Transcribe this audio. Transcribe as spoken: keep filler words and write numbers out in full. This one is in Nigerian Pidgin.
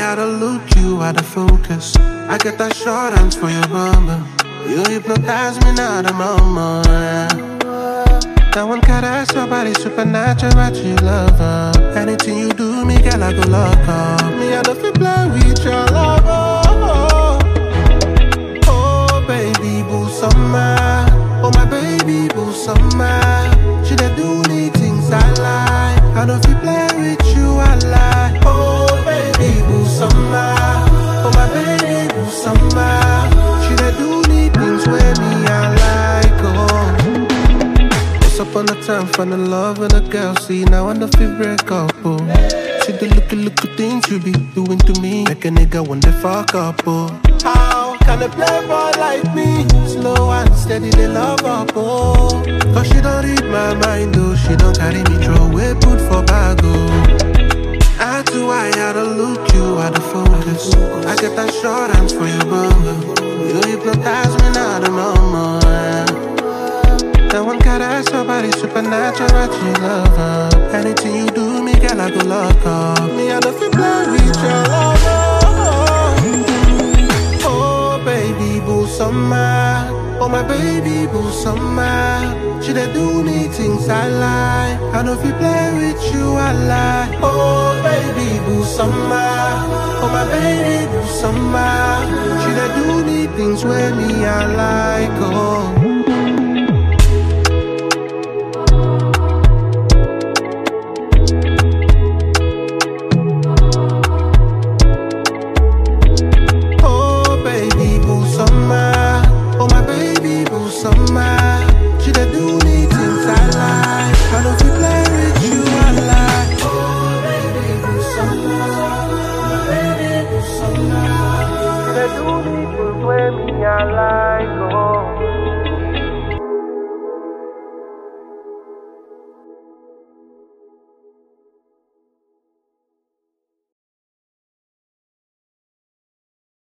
out of look, you out of focus. I get that short hands for your bummer. You hypnotize me now, the mama. That one caress your body supernatural, but you love her. Anything you do, me girl, I go lock up. Me, I don't feel play with your lover. Oh, baby, boo, summer. Oh, my baby, boo, summer. She dey do the things I like. I don't feel play with you, I like. Oh, baby, boo, summer. Oh, my baby, boo, summer. She dey do the things with me, I like. Oh. Once upon a time, find a love and a girl, see now I don't feel break up, oh. See the looky, looky things you be doing to me, make a nigga want to fuck up, oh. How can a playboy like me, slow and steady, they love up, oh. Cause she don't read my mind, oh. She don't carry me throw away, put for bag, oh. I too high, out of look, you out of focus. I get that short hands for your bummer. You hypnotize me now, the mama. That one caress your body supernatural, but you love her. Anything you do, me girl, I go lock up. Me, I don't feel play with your lover. Oh, baby, boo, summer. Oh, my baby, boo, summer. She dey do me things I like. I don't feel play with you, I like. Oh, baby, boo, summer. Oh, my baby, boo, summer. She dey do me things with me, I like. Oh.